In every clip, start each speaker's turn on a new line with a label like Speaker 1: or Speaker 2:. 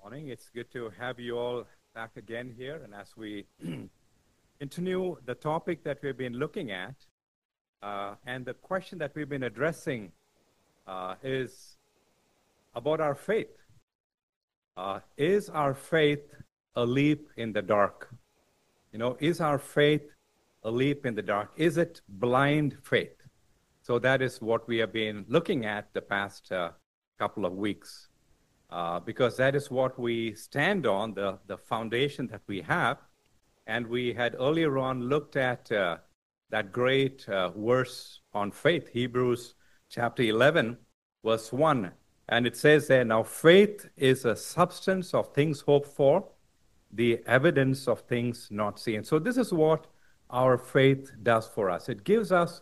Speaker 1: morning. It's good to have you all back again here. And as we continue the topic that we've been looking at, and the question that we've been addressing is about our faith. Is our faith a leap in the dark? Is our faith a leap in the dark? Is it blind faith? So that is what we have been looking at the past couple of weeks. Because that is what we stand on, the foundation that we have. And we had earlier on looked at that great verse on faith, Hebrews chapter 11, verse 1. And it says there, now faith is a substance of things hoped for, the evidence of things not seen. So this is what our faith does for us. It gives us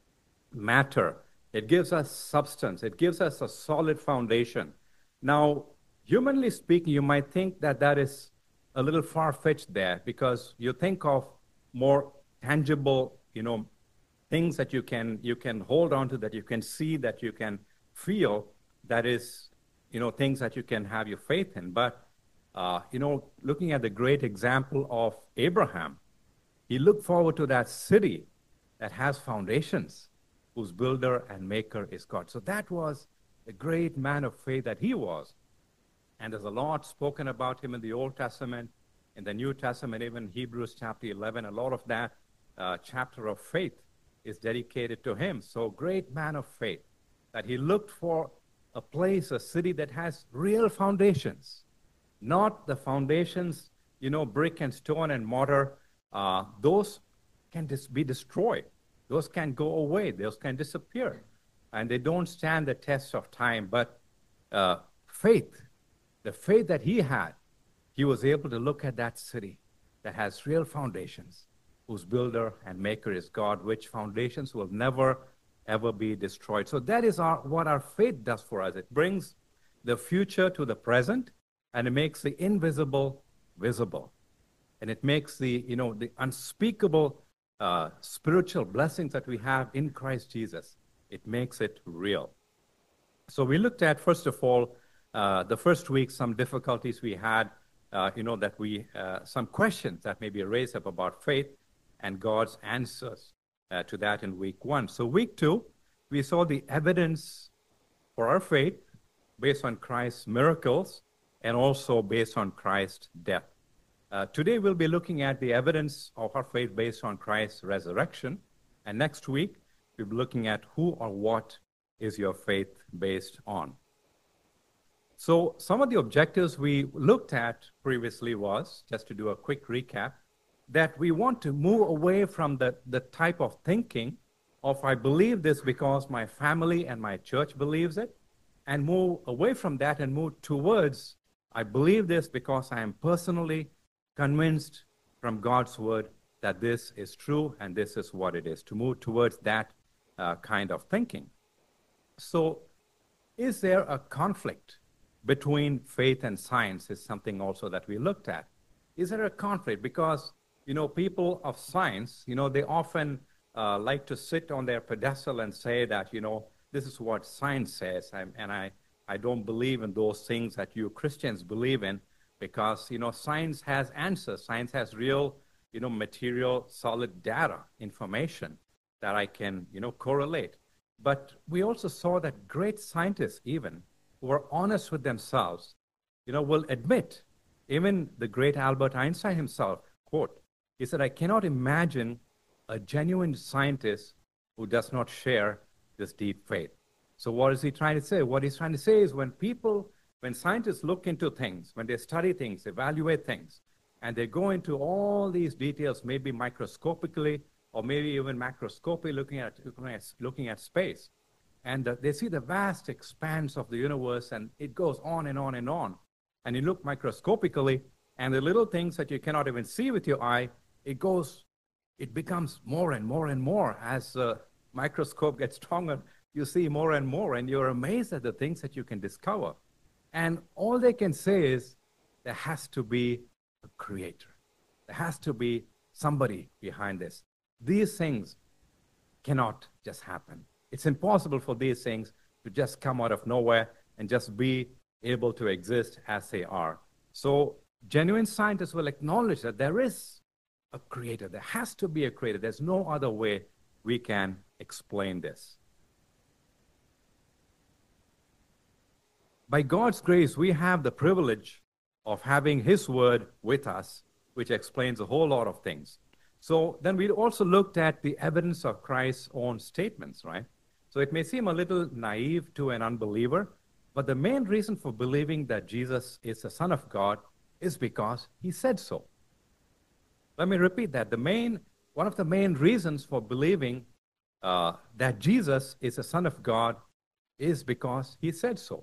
Speaker 1: matter. It gives us substance. It gives us a solid foundation. Now, humanly speaking, you might think that that is a little far-fetched there because you think of more tangible, things that you can hold on to, that you can see, that you can feel, that is, things that you can have your faith in. But, looking at the great example of Abraham, he looked forward to that city that has foundations, whose builder and maker is God. So that was the great man of faith that he was. And there's a lot spoken about him in the Old Testament, in the New Testament, even Hebrews chapter 11. A lot of that chapter of faith is dedicated to him. So great man of faith, that he looked for a place, a city that has real foundations, not the foundations, brick and stone and mortar. Those can be destroyed. Those can go away. Those can disappear. And they don't stand the test of time. But faith, the faith that he had, he was able to look at that city that has real foundations, whose builder and maker is God, which foundations will never, ever be destroyed. So that is what our faith does for us. It brings the future to the present, and it makes the invisible visible. And it makes the unspeakable spiritual blessings that we have in Christ Jesus, it makes it real. So we looked at, first of all, the first week, some difficulties we had, some questions that may be raised up about faith and God's answers to that in week 1. So week 2, we saw the evidence for our faith based on Christ's miracles and also based on Christ's death. Today we'll be looking at the evidence of our faith based on Christ's resurrection. And next week, we'll be looking at who or what is your faith based on. So some of the objectives we looked at previously was, just to do a quick recap, that we want to move away from the type of thinking of I believe this because my family and my church believes it, and move away from that and move towards I believe this because I am personally convinced from God's word that this is true and this is what it is, to move towards that kind of thinking. So is there a conflict between faith and science is something also that we looked at. Is there a conflict? Because, people of science, they often like to sit on their pedestal and say that, this is what science says, and I don't believe in those things that you Christians believe in, because, science has answers. Science has real, material, solid data, information that I can, correlate. But we also saw that great scientists even who are honest with themselves, will admit, even the great Albert Einstein himself, quote, he said, I cannot imagine a genuine scientist who does not share this deep faith. So what is he trying to say? What he's trying to say is when scientists look into things, when they study things, evaluate things, and they go into all these details, maybe microscopically or maybe even macroscopically looking at space, and they see the vast expanse of the universe, and it goes on and on and on. And you look microscopically, and the little things that you cannot even see with your eye, it becomes more and more and more. As the microscope gets stronger, you see more and more, and you're amazed at the things that you can discover. And all they can say is, there has to be a creator. There has to be somebody behind this. These things cannot just happen. It's impossible for these things to just come out of nowhere and just be able to exist as they are. So genuine scientists will acknowledge that there is a creator. There has to be a creator. There's no other way we can explain this. By God's grace, we have the privilege of having His Word with us, which explains a whole lot of things. So then we also looked at the evidence of Christ's own statements, right? So it may seem a little naive to an unbeliever, but the main reason for believing that Jesus is the Son of God is because He said so. Let me repeat that. One of the main reasons for believing that Jesus is the Son of God is because He said so.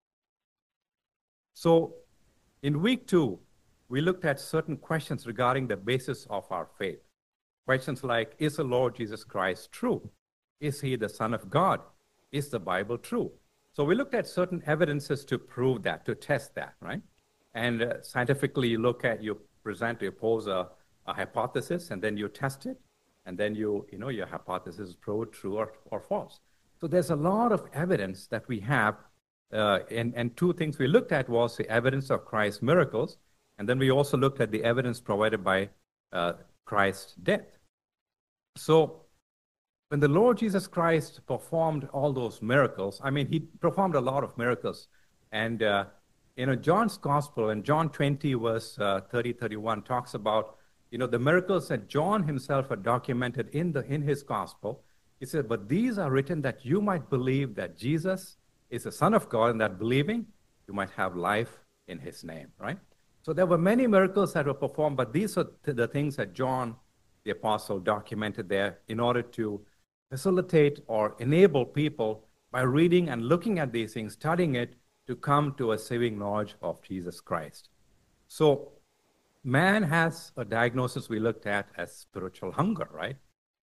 Speaker 1: So in week 2, we looked at certain questions regarding the basis of our faith. Questions like, is the Lord Jesus Christ true? Is He the Son of God? Is the Bible true? So we looked at certain evidences to prove that, to test that, right? And scientifically, you pose a hypothesis, and then you test it, and then your hypothesis is proved true or false. So there's a lot of evidence that we have, and two things we looked at was the evidence of Christ's miracles, and then we also looked at the evidence provided by Christ's death. So when the Lord Jesus Christ performed all those miracles, He performed a lot of miracles. And, John's Gospel in John 20, verse 30-31 talks about, the miracles that John himself had documented in his Gospel. He said, but these are written that you might believe that Jesus is the Son of God, and that believing, you might have life in His name, right? So there were many miracles that were performed, but these are the things that John, the apostle, documented there in order to facilitate or enable people by reading and looking at these things, studying it, to come to a saving knowledge of Jesus Christ. So man has a diagnosis we looked at as spiritual hunger, right?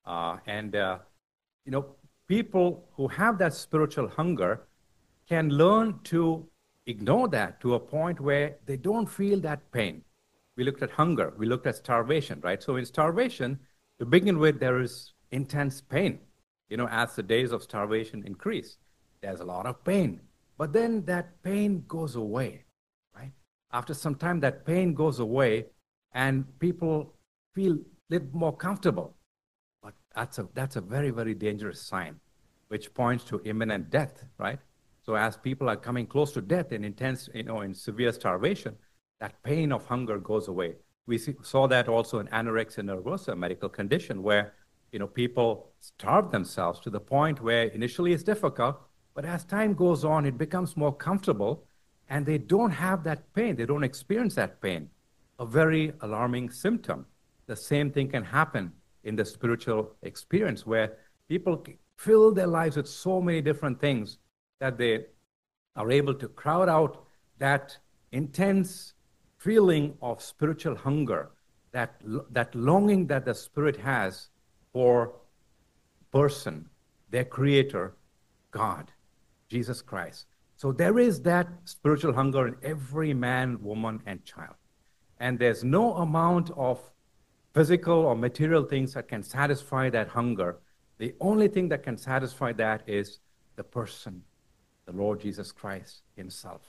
Speaker 1: People who have that spiritual hunger can learn to ignore that to a point where they don't feel that pain. We looked at hunger. We looked at starvation, right? So in starvation, to begin with, there is intense pain. As the days of starvation increase, there's a lot of pain. But then that pain goes away, right? After some time, that pain goes away, and people feel a little more comfortable. But that's a very, very dangerous sign, which points to imminent death, right? So as people are coming close to death in intense, in severe starvation, that pain of hunger goes away. We saw that also in anorexia nervosa, a medical condition where, people starve themselves to the point where initially it's difficult, but as time goes on, it becomes more comfortable, and they don't have that pain. They don't experience that pain, a very alarming symptom. The same thing can happen in the spiritual experience where people fill their lives with so many different things that they are able to crowd out that intense feeling of spiritual hunger, that longing that the Spirit has for person, their Creator, God, Jesus Christ. So there is that spiritual hunger in every man, woman, and child. And there's no amount of physical or material things that can satisfy that hunger. The only thing that can satisfy that is the person, the Lord Jesus Christ Himself.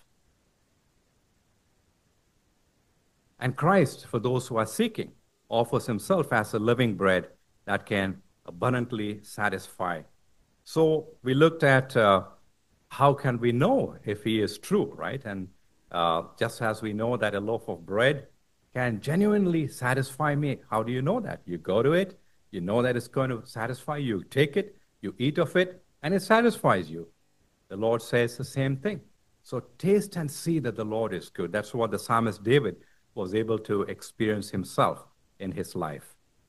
Speaker 1: And Christ, for those who are seeking, offers Himself as a living bread that can abundantly satisfy. So we looked at how can we know if He is true, right? And just as we know that a loaf of bread can genuinely satisfy me, how do you know that? You go to it, you know that it's going to satisfy you. You take it, you eat of it, and it satisfies you. The Lord says the same thing. So taste and see that the Lord is good. That's what the psalmist David was able to experience himself in his life.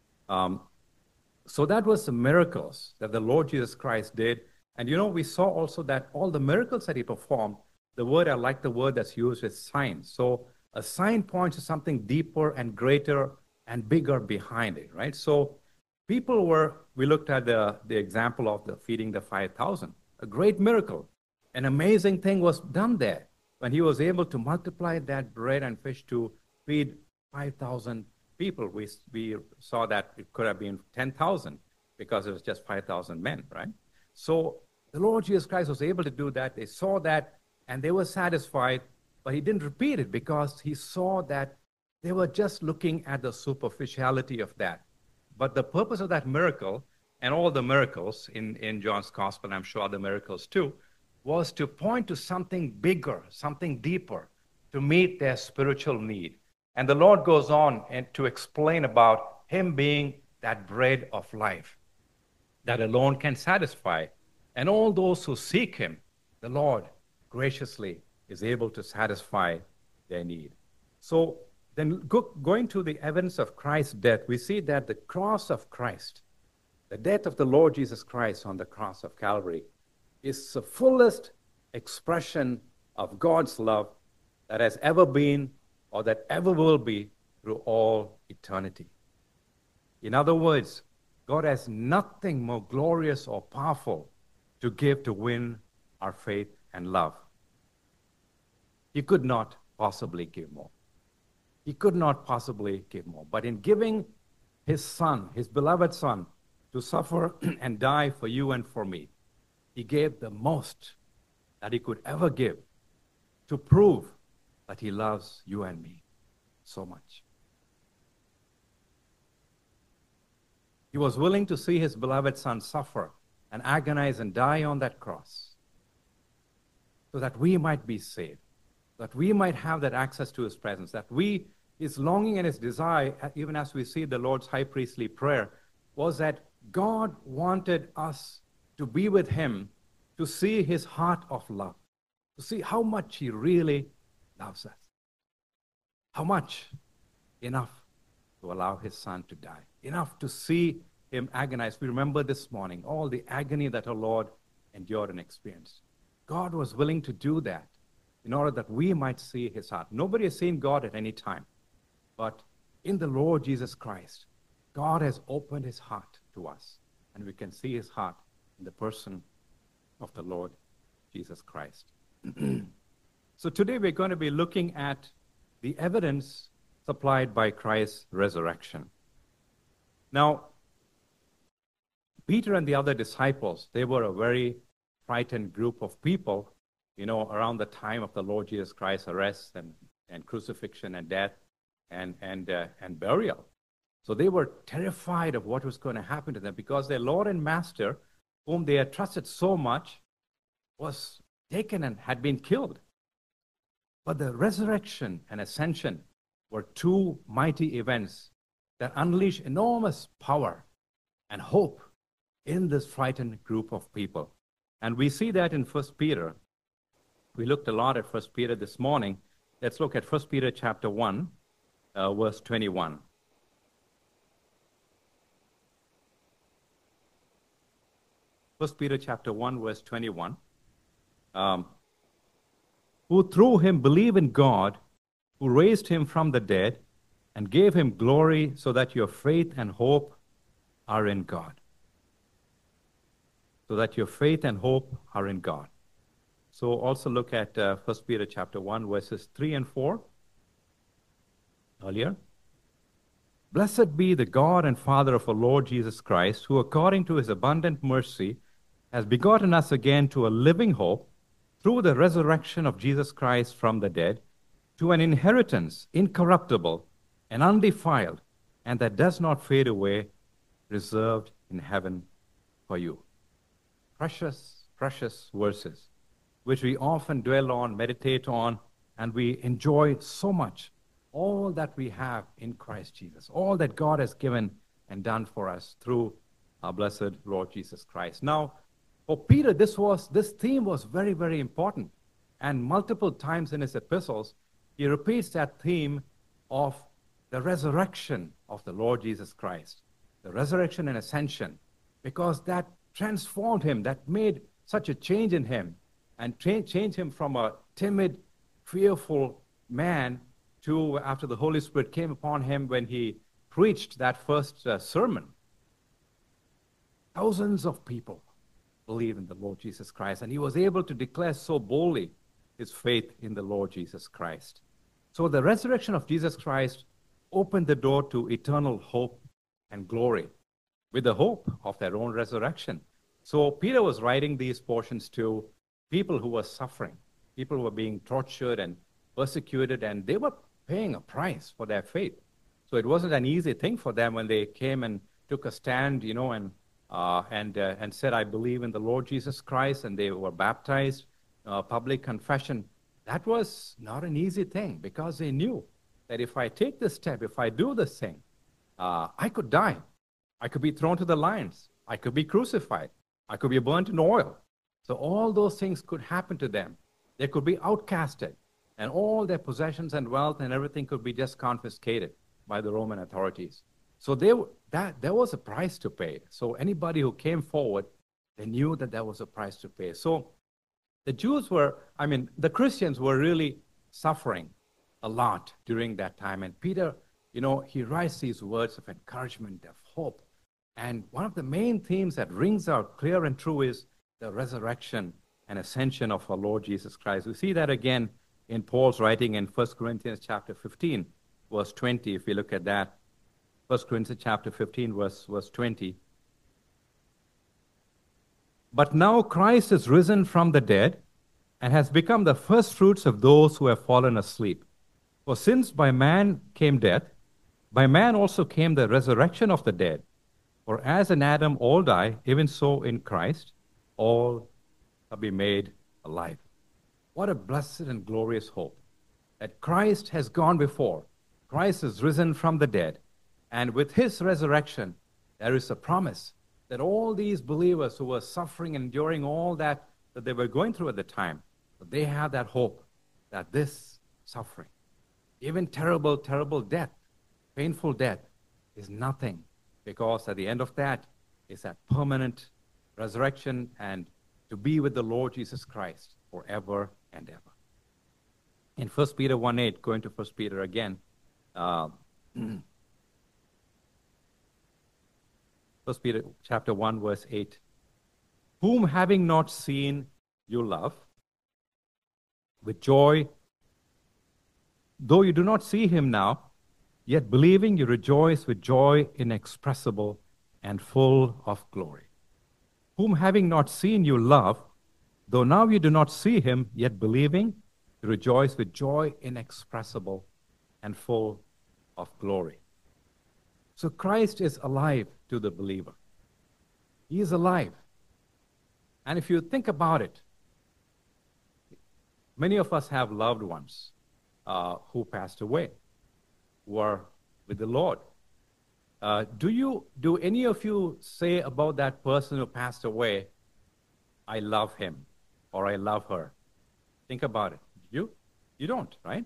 Speaker 1: So that was the miracles that the Lord Jesus Christ did. And we saw also that all the miracles that He performed, I like the word that's used is signs. So a sign points to something deeper and greater and bigger behind it, right? So we looked at the example of the feeding the 5,000, a great miracle. An amazing thing was done there when He was able to multiply that bread and fish to feed 5,000 people. We saw that it could have been 10,000 because it was just 5,000 men, right? So the Lord Jesus Christ was able to do that. They saw that, and they were satisfied. But he didn't repeat it because he saw that they were just looking at the superficiality of that. But the purpose of that miracle, and all the miracles in John's gospel, and I'm sure other miracles too, was to point to something bigger, something deeper, to meet their spiritual need. And the Lord goes on and to explain about him being that bread of life that alone can satisfy. And all those who seek him, the Lord graciously is able to satisfy their need. So then going to the evidence of Christ's death, we see that the cross of Christ, the death of the Lord Jesus Christ on the cross of Calvary, is the fullest expression of God's love that has ever been or that ever will be through all eternity. In other words, God has nothing more glorious or powerful to give to win our faith and love. He could not possibly give more. He could not possibly give more. But in giving his son, his beloved son, to suffer and die for you and for me, he gave the most that he could ever give to prove that he loves you and me so much. He was willing to see his beloved son suffer and agonize and die on that cross so that we might be saved, that we might have that access to his presence, that his longing and his desire, even as we see the Lord's high priestly prayer, was that God wanted us to be with him, to see his heart of love, to see how much he really loves us. How much? Enough to allow his son to die. Enough to see him agonize. We remember this morning all the agony that our Lord endured and experienced. God was willing to do that in order that we might see his heart. Nobody has seen God at any time. But in the Lord Jesus Christ, God has opened his heart to us. And we can see his heart in the person of the Lord Jesus Christ. So today we're going to be looking at the evidence supplied by Christ's resurrection. Now, Peter and the other disciples, they were a very frightened group of people, around the time of the Lord Jesus Christ's arrest and crucifixion and death and burial. So they were terrified of what was going to happen to them because their Lord and Master, whom they had trusted so much, was taken and had been killed. But the resurrection and ascension were two mighty events that unleash enormous power and hope in this frightened group of people. And we see that in 1 Peter. We looked a lot at 1 Peter this morning. Let's look at 1 Peter chapter 1, verse 21. First Peter chapter 1, verse 21. Who through him believe in God, who raised him from the dead and gave him glory, so that your faith and hope are in God. So that your faith and hope are in God. So also look at 1 Peter chapter 1, verses 3 and 4. Earlier. Blessed be the God and Father of our Lord Jesus Christ, who according to his abundant mercy has begotten us again to a living hope through the resurrection of Jesus Christ from the dead, to an inheritance incorruptible and undefiled, and that does not fade away, reserved in heaven for you. Precious, precious verses, which we often dwell on, meditate on, and we enjoy so much. All that we have in Christ Jesus, all that God has given and done for us through our blessed Lord Jesus Christ. Now, for Peter, this theme was very, very important. And multiple times in his epistles, he repeats that theme of the resurrection of the Lord Jesus Christ, the resurrection and ascension, because that transformed him, that made such a change in him, and changed him from a timid, fearful man to, after the Holy Spirit came upon him when he preached that first sermon. Thousands of people believe in the Lord Jesus Christ, and he was able to declare so boldly his faith in the Lord Jesus Christ. So the resurrection of Jesus Christ opened the door to eternal hope and glory with the hope of their own resurrection. So Peter was writing these portions to people who were suffering, people who were being tortured and persecuted, and they were paying a price for their faith. So it wasn't an easy thing for them when they came and took a stand, and said, "I believe in the Lord Jesus Christ," and they were baptized, public confession. That was not an easy thing because they knew that if I take this step, if I do this thing, I could die. I could be thrown to the lions. I could be crucified. I could be burnt in oil. So all those things could happen to them. They could be outcasted, and all their possessions and wealth and everything could be just confiscated by the Roman authorities. So there was a price to pay. So anybody who came forward, they knew that there was a price to pay. So the Christians were really suffering a lot during that time. And Peter, he writes these words of encouragement, of hope. And one of the main themes that rings out clear and true is the resurrection and ascension of our Lord Jesus Christ. We see that again in Paul's writing in 1 Corinthians chapter 15, verse 20, if we look at that. 1 Corinthians chapter 15, verse 20. But now Christ is risen from the dead and has become the first fruits of those who have fallen asleep. For since by man came death, by man also came the resurrection of the dead. For as in Adam all die, even so in Christ all shall be made alive. What a blessed and glorious hope that Christ has gone before. Christ is risen from the dead. And with his resurrection, there is a promise that all these believers who were suffering and enduring all that they were going through at the time, they have that hope that this suffering, even terrible, terrible death, painful death, is nothing, because at the end of that is that permanent resurrection and to be with the Lord Jesus Christ forever and ever. In 1 Peter 1:8, going to 1 Peter again, 1 Peter chapter 1, verse 8. Whom having not seen you love, with joy, though you do not see him now, yet believing you rejoice with joy inexpressible and full of glory. Whom having not seen you love, though now you do not see him, yet believing you rejoice with joy inexpressible and full of glory. So Christ is alive to the believer. He is alive. And if you think about it, many of us have loved ones who passed away, who are with the Lord. Do any of you say about that person who passed away, "I love him," or "I love her"? Think about it. You don't, right?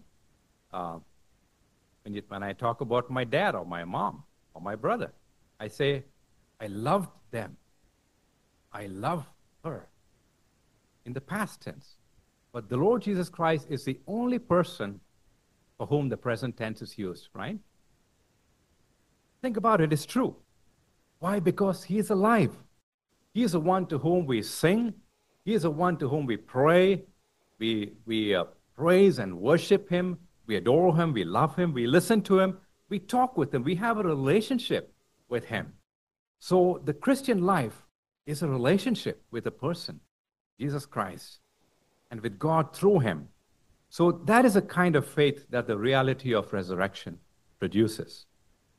Speaker 1: When I talk about my dad or my mom or my brother, I say, "I loved them. I love her," in the past tense. But the Lord Jesus Christ is the only person for whom the present tense is used, right? Think about it, it's true. Why? Because he is alive. He is the one to whom we sing. He is the one to whom we pray. We praise and worship him. We adore him. We love him. We listen to him. We talk with him. We have a relationship with him. So the Christian life is a relationship with a person, Jesus Christ, and with God through him. So that is a kind of faith that the reality of resurrection produces.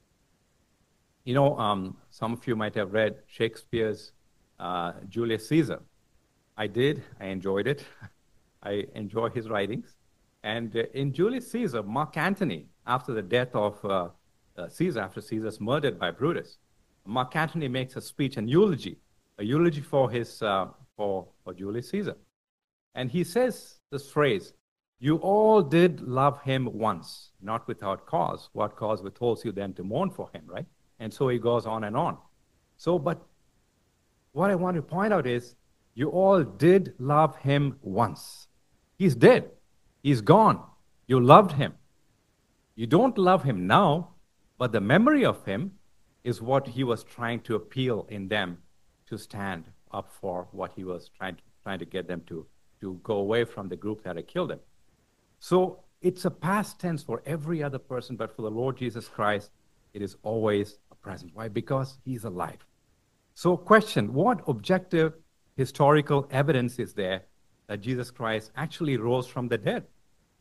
Speaker 1: Some of you might have read Shakespeare's Julius Caesar. I did. I enjoyed it. I enjoy his writings. And in Julius Caesar, Mark Antony, after the death of Caesar, after Caesar's murdered by Brutus, Mark Antony makes a speech, a eulogy for his for Julius Caesar. And he says this phrase, "You all did love him once, not without cause. What cause withholds you then to mourn for him," right? And so he goes on and on. So, but what I want to point out is, you all did love him once. He's dead. He's gone. You loved him. You don't love him now, but the memory of him is what he was trying to appeal in them to stand up for, what he was trying to get them to go away from the group that had killed him. So it's a past tense for every other person, but for the Lord Jesus Christ, it is always a present. Why? Because he's alive. So question, what objective historical evidence is there that Jesus Christ actually rose from the dead?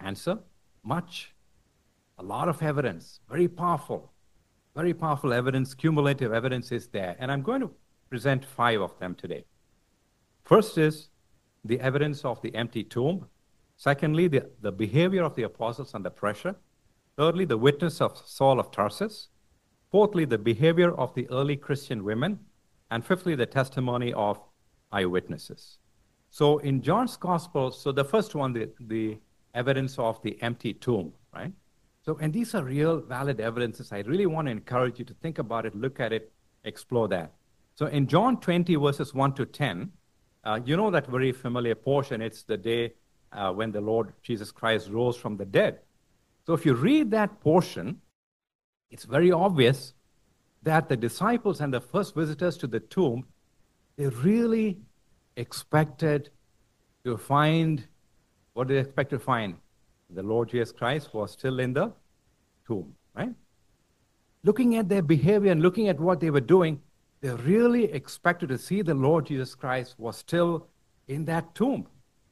Speaker 1: Answer, much. A lot of evidence, very powerful evidence, cumulative evidence is there. And I'm going to present 5 of them today. First is the evidence of the empty tomb. Secondly, the behavior of the apostles under pressure. Thirdly, the witness of Saul of Tarsus. Fourthly, the behavior of the early Christian women. And fifthly, the testimony of eyewitnesses. So in John's Gospel, so the first one, the evidence of the empty tomb, right? So, and these are real valid evidences. I really want to encourage you to think about it, look at it, explore that. So in John 20, verses 1 to 10, you know that very familiar portion. It's the day when the Lord Jesus Christ rose from the dead. So if you read that portion, it's very obvious that the disciples and the first visitors to the tomb, they really expected to find, what did they expect to find? The Lord Jesus Christ was still in the tomb, right? Looking at their behavior and looking at what they were doing, they really expected to see the Lord Jesus Christ was still in that tomb,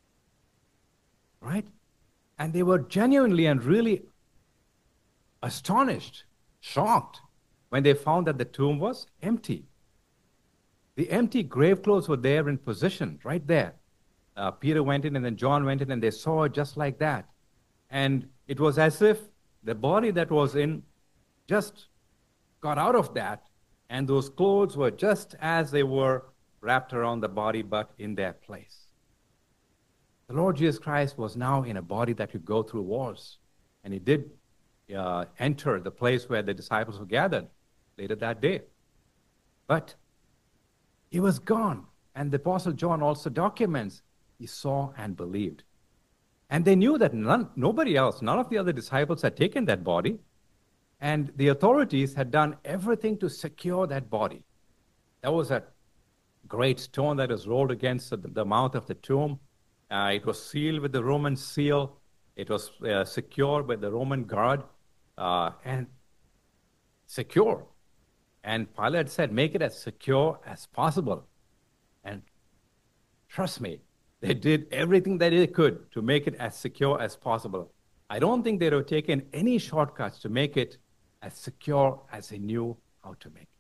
Speaker 1: right? And they were genuinely and really astonished, shocked, when they found that the tomb was empty. The empty grave clothes were there in position, right there. Peter went in and then John went in and they saw it just like that. And it was as if the body that was in just got out of that, and those clothes were just as they were wrapped around the body, but in their place. The Lord Jesus Christ was now in a body that could go through walls. And he did enter the place where the disciples were gathered later that day. But he was gone. And the Apostle John also documents he saw and believed. And they knew that nobody else, none of the other disciples had taken that body. And the authorities had done everything to secure that body. There was a great stone that was rolled against the mouth of the tomb. It was sealed with the Roman seal. It was secured by the Roman guard and secure. And Pilate said, make it as secure as possible. And trust me, they did everything that they could to make it as secure as possible. I don't think they would have taken any shortcuts to make it as secure as they knew how to make it.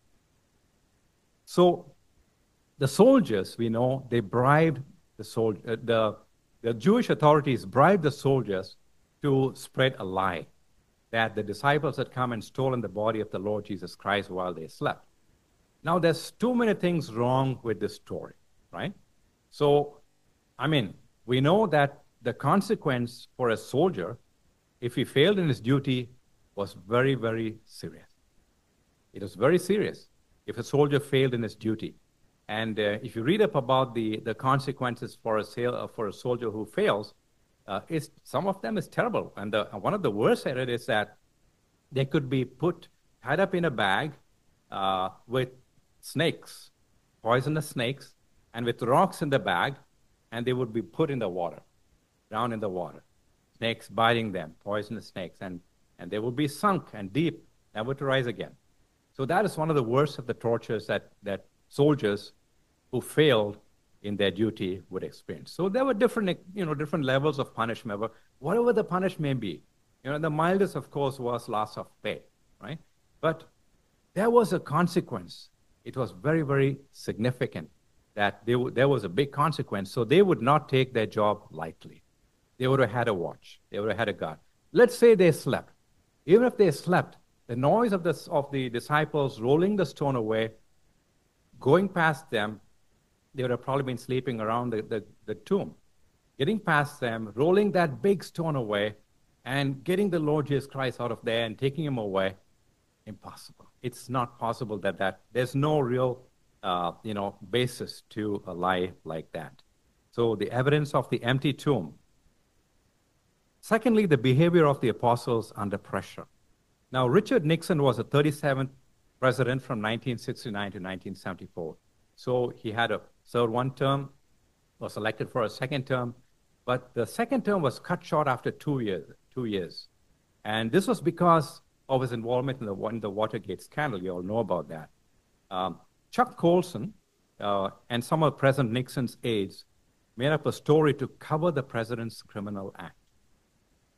Speaker 1: So the soldiers, we know, they bribed the Jewish authorities bribed the soldiers to spread a lie that the disciples had come and stolen the body of the Lord Jesus Christ while they slept. Now, there's too many things wrong with this story, right? So, I mean, we know that the consequence for a soldier, if he failed in his duty, was very, very serious. It was very serious if a soldier failed in his duty. And if you read up about the consequences for a soldier who fails, some of them is terrible. And one of the worst I read is that they could be tied up in a bag with snakes, poisonous snakes, and with rocks in the bag, and they would be put in the water, down in the water. Snakes biting them, poisonous snakes, and they would be sunk and deep, never to rise again. So that is one of the worst of the tortures that soldiers who failed in their duty would experience. So there were different levels of punishment, but whatever the punishment may be. The mildest, of course, was loss of pay, right? But there was a consequence. It was very, very significant that there was a big consequence. So they would not take their job lightly. They would have had a watch. They would have had a guard. Let's say they slept. Even if they slept, the noise of the disciples rolling the stone away, going past them, they would have probably been sleeping around the tomb. Getting past them, rolling that big stone away, and getting the Lord Jesus Christ out of there and taking him away, impossible. It's not possible that there's no real basis to a lie like that. So the evidence of the empty tomb. Secondly, the behavior of the apostles under pressure. Now, Richard Nixon was the 37th president from 1969 to 1974. So he had served one term, was elected for a second term, but the second term was cut short after 2 years. And this was because of his involvement in the Watergate scandal. You all know about that. Chuck Colson and some of President Nixon's aides made up a story to cover the president's criminal act.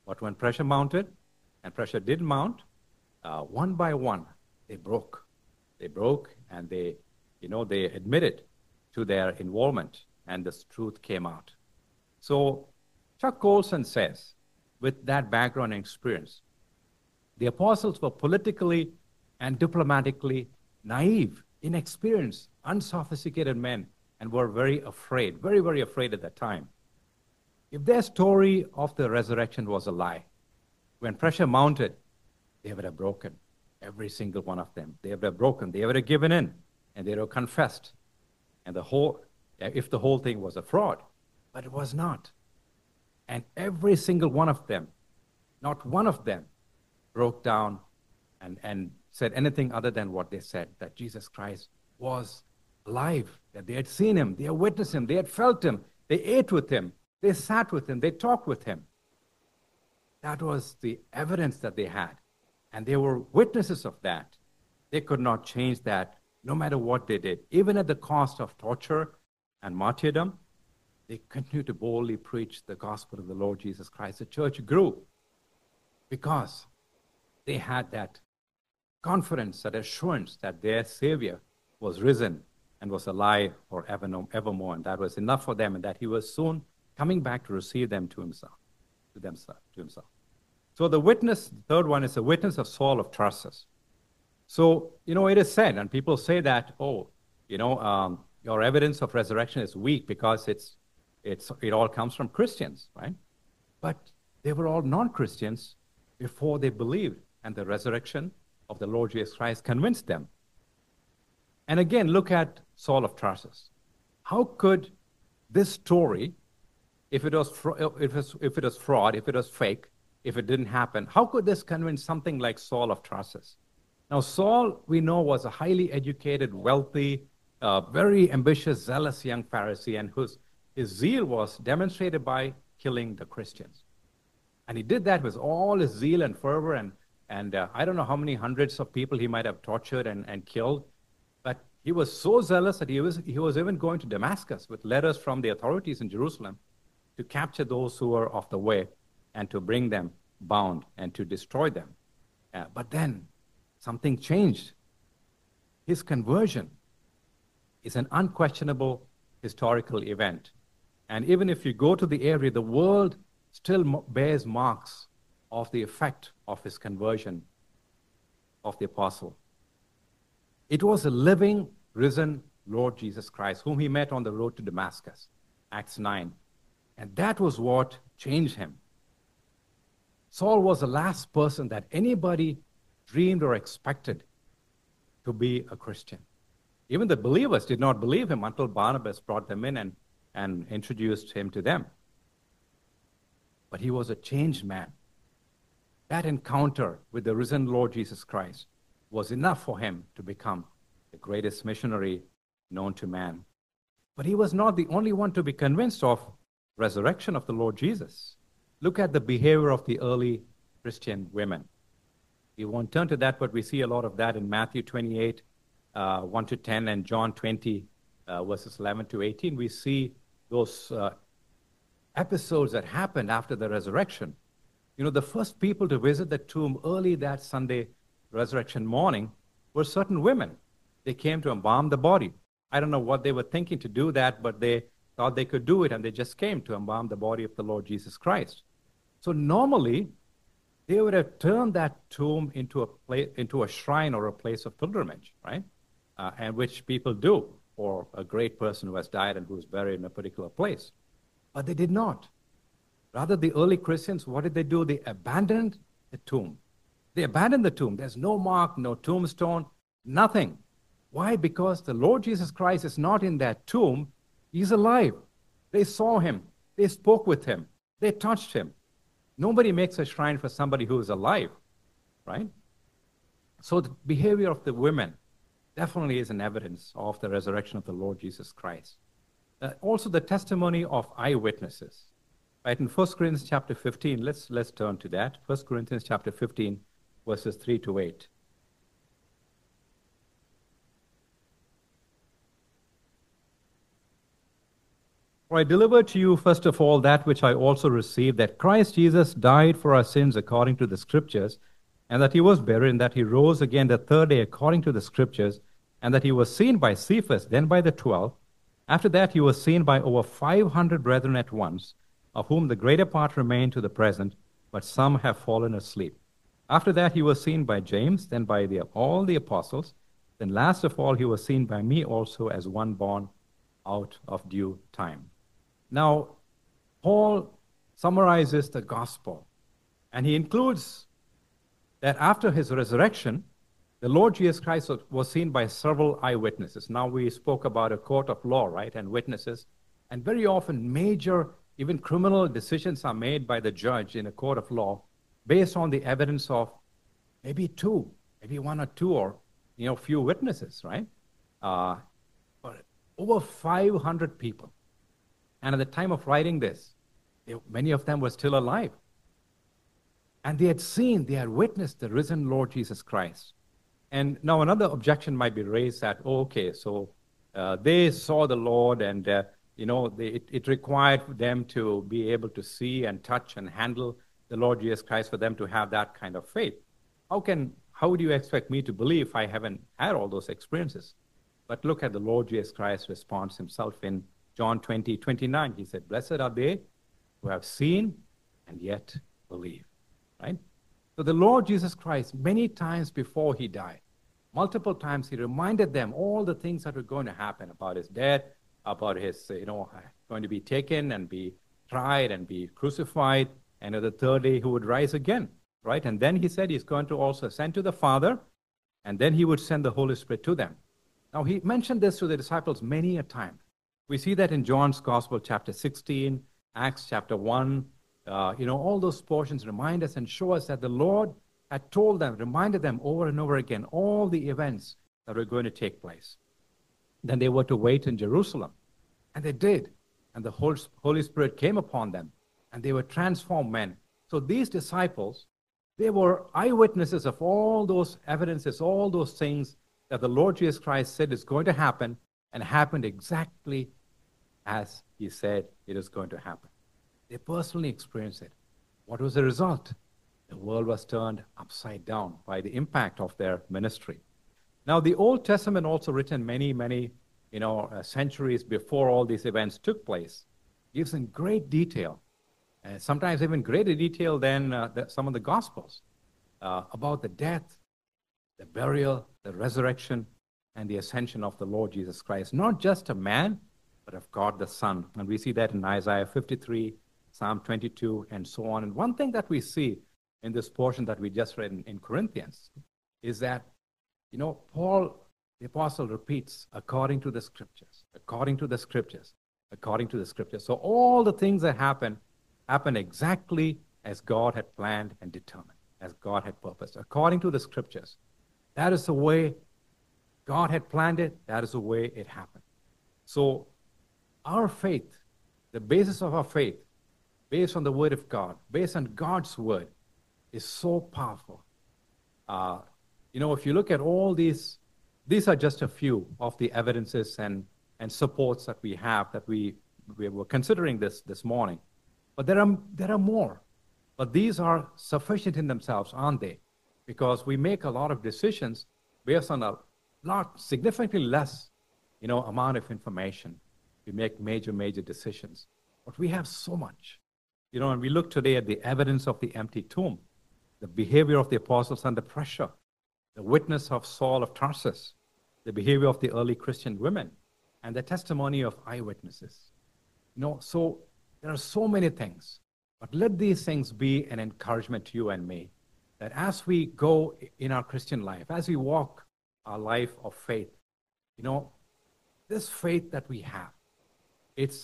Speaker 1: But when pressure mounted, and pressure did mount, one by one, they broke. They broke, and they admitted to their involvement, and the truth came out. So Chuck Colson says, with that background and experience, the apostles were politically and diplomatically naive, inexperienced, unsophisticated men, and were very afraid, very, very afraid at that time. If their story of the resurrection was a lie, when pressure mounted, they would have broken, every single one of them. They would have broken, they would have given in, and they would have confessed. And if the whole thing was a fraud, but it was not. And every single one of them, not one of them, broke down and said anything other than what they said, that Jesus Christ was alive, that they had seen him, they had witnessed him, they had felt him, they ate with him, they sat with him, they talked with him. That was the evidence that they had. And they were witnesses of that. They could not change that no matter what they did. Even at the cost of torture and martyrdom, they continued to boldly preach the gospel of the Lord Jesus Christ. The church grew because they had that confidence, that assurance that their Savior was risen and was alive forevermore. And that was enough for them, and that he was soon coming back to receive them to himself. So the witness, the third one, is a witness of Saul of Tarsus. So, it is said, and people say that, your evidence of resurrection is weak because it all comes from Christians, right? But they were all non-Christians before they believed, and the resurrection of the Lord Jesus Christ convinced them. And again, look at Saul of Tarsus. How could this story, if it was fraud, if it was fake, if it didn't happen, how could this convince something like Saul of Tarsus? Now, Saul, we know, was a highly educated, wealthy, very ambitious, zealous young Pharisee, and his zeal was demonstrated by killing the Christians. And he did that with all his zeal and fervor, and I don't know how many hundreds of people he might have tortured and killed, but he was so zealous that he was even going to Damascus with letters from the authorities in Jerusalem to capture those who were off the way and to bring them bound and to destroy them. But then something changed. His conversion is an unquestionable historical event. And even if you go to the area, the world still bears marks of the effect of his conversion of the apostle. It was a living, risen Lord Jesus Christ, whom he met on the road to Damascus, Acts 9. And that was what changed him. Saul was the last person that anybody dreamed or expected to be a Christian. Even the believers did not believe him until Barnabas brought them in and introduced him to them. But he was a changed man. That encounter with the risen Lord Jesus Christ was enough for him to become the greatest missionary known to man. But he was not the only one to be convinced of resurrection of the Lord Jesus. Look at the behavior of the early Christian women. We won't turn to that, but we see a lot of that in Matthew 28, 1 to 10, and John 20, verses 11 to 18. We see those episodes that happened after the resurrection. The first people to visit the tomb early that Sunday resurrection morning were certain women. They came to embalm the body. I don't know what they were thinking to do that, but they thought they could do it, and they just came to embalm the body of the Lord Jesus Christ. So normally, they would have turned that tomb into a shrine or a place of pilgrimage, right? And which people do for a great person who has died and who's buried in a particular place. But they did not. Rather, the early Christians, what did they do? They abandoned the tomb. They abandoned the tomb. There's no mark, no tombstone, nothing. Why? Because the Lord Jesus Christ is not in that tomb. He's alive. They saw him. They spoke with him. They touched him. Nobody makes a shrine for somebody who is alive, right? So the behavior of the women definitely is an evidence of the resurrection of the Lord Jesus Christ. Also the testimony of eyewitnesses. Right, in 1 Corinthians chapter 15, let's turn to that. 1 Corinthians chapter 15, verses 3 to 8. For I delivered to you, first of all, that which I also received, that Christ Jesus died for our sins according to the Scriptures, and that he was buried, and that he rose again the third day according to the Scriptures, and that he was seen by Cephas, then by the 12. After that, he was seen by over 500 brethren at once, of whom the greater part remain to the present, but some have fallen asleep. After that, he was seen by James, then by all the apostles. Then last of all, he was seen by me also as one born out of due time. Now, Paul summarizes the gospel, and he includes that after his resurrection, the Lord Jesus Christ was seen by several eyewitnesses. Now, we spoke about a court of law, right, and witnesses, and very often major, even criminal decisions are made by the judge in a court of law based on the evidence of maybe one or two, or few witnesses, right? But over 500 people. And at the time of writing this, many of them were still alive. And they had witnessed the risen Lord Jesus Christ. And now another objection might be raised that, so they saw the Lord, and it required them to be able to see and touch and handle the Lord Jesus Christ for them to have that kind of faith. How would you expect me to believe if I haven't had all those experiences? But look at the Lord Jesus Christ's response himself in John 20:29. He said, "Blessed are they who have seen and yet believe." Right? So the Lord Jesus Christ, many times before he died, multiple times he reminded them all the things that were going to happen about his death, about his, going to be taken and be tried and be crucified, and on the third day he would rise again. Right? And then he said he's going to also ascend to the Father, and then he would send the Holy Spirit to them. Now, he mentioned this to the disciples many a time. We see that in John's Gospel, chapter 16, Acts chapter 1. All those portions remind us and show us that the Lord had told them, reminded them over and over again, all the events that were going to take place. Then they were to wait in Jerusalem. And they did. And the Holy Spirit came upon them, and they were transformed men. So these disciples, they were eyewitnesses of all those evidences, all those things that the Lord Jesus Christ said is going to happen, and happened exactly as he said it is going to happen. They personally experienced it. What was the result? The world was turned upside down by the impact of their ministry. Now, the Old Testament, also written many, centuries before all these events took place, gives in great detail, sometimes even greater detail than some of the Gospels, about the death, the burial, the resurrection, and the ascension of the Lord Jesus Christ. Not just a man, but of God the Son. And we see that in Isaiah 53, Psalm 22, and so on. And one thing that we see in this portion that we just read in Corinthians is that, Paul, the apostle, repeats, according to the Scriptures, according to the Scriptures, according to the Scriptures. So all the things that happen exactly as God had planned and determined, as God had purposed, according to the Scriptures. That is the way God had planned it. That is the way it happened. So our faith, the basis of our faith, based on the Word of God, based on God's Word, is so powerful. If you look at all these are just a few of the evidences and supports that we have, that we were considering this morning. But there are more. But these are sufficient in themselves, aren't they? Because we make a lot of decisions based on a lot, significantly less, amount of information. We make major decisions. But we have so much. And we look today at the evidence of the empty tomb, the behavior of the apostles under pressure, the witness of Saul of Tarsus, the behavior of the early Christian women, and the testimony of eyewitnesses. So there are so many things. But let these things be an encouragement to you and me, that as we go in our Christian life, as we walk our life of faith, this faith that we have, it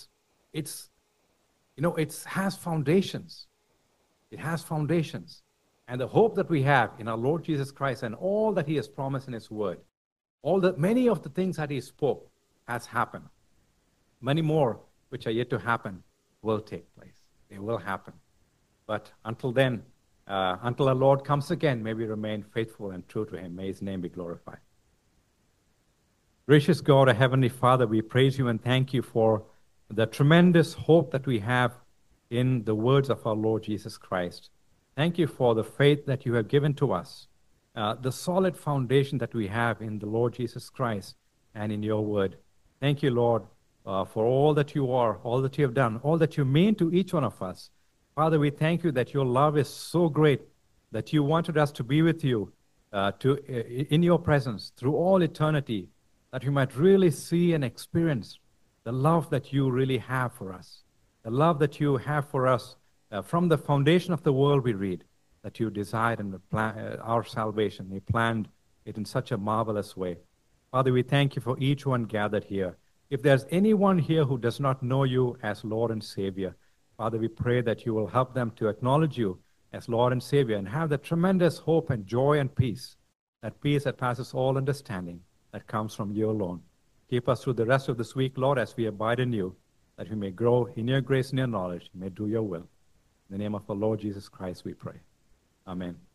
Speaker 1: has foundations. It has foundations. And the hope that we have in our Lord Jesus Christ and all that he has promised in his word, many of the things that he spoke has happened. Many more which are yet to happen will take place. They will happen. But until then, until our Lord comes again, may we remain faithful and true to him. May his name be glorified. Gracious God, our Heavenly Father, we praise you and thank you for the tremendous hope that we have in the words of our Lord Jesus Christ. Thank you for the faith that you have given to us, the solid foundation that we have in the Lord Jesus Christ and in your word. Thank you, Lord, for all that you are, all that you have done, all that you mean to each one of us. Father, we thank you that your love is so great that you wanted us to be with you in your presence through all eternity, that we might really see and experience the love that you really have for us, the love that you have for us from the foundation of the world. We read that you desired and our salvation. You planned it in such a marvelous way. Father, we thank you for each one gathered here. If there's anyone here who does not know you as Lord and Savior, Father, we pray that you will help them to acknowledge you as Lord and Savior and have the tremendous hope and joy and peace that passes all understanding, that comes from you alone. Keep us through the rest of this week, Lord, as we abide in you, that we may grow in your grace and your knowledge, may do your will. In the name of our Lord Jesus Christ, we pray. Amen.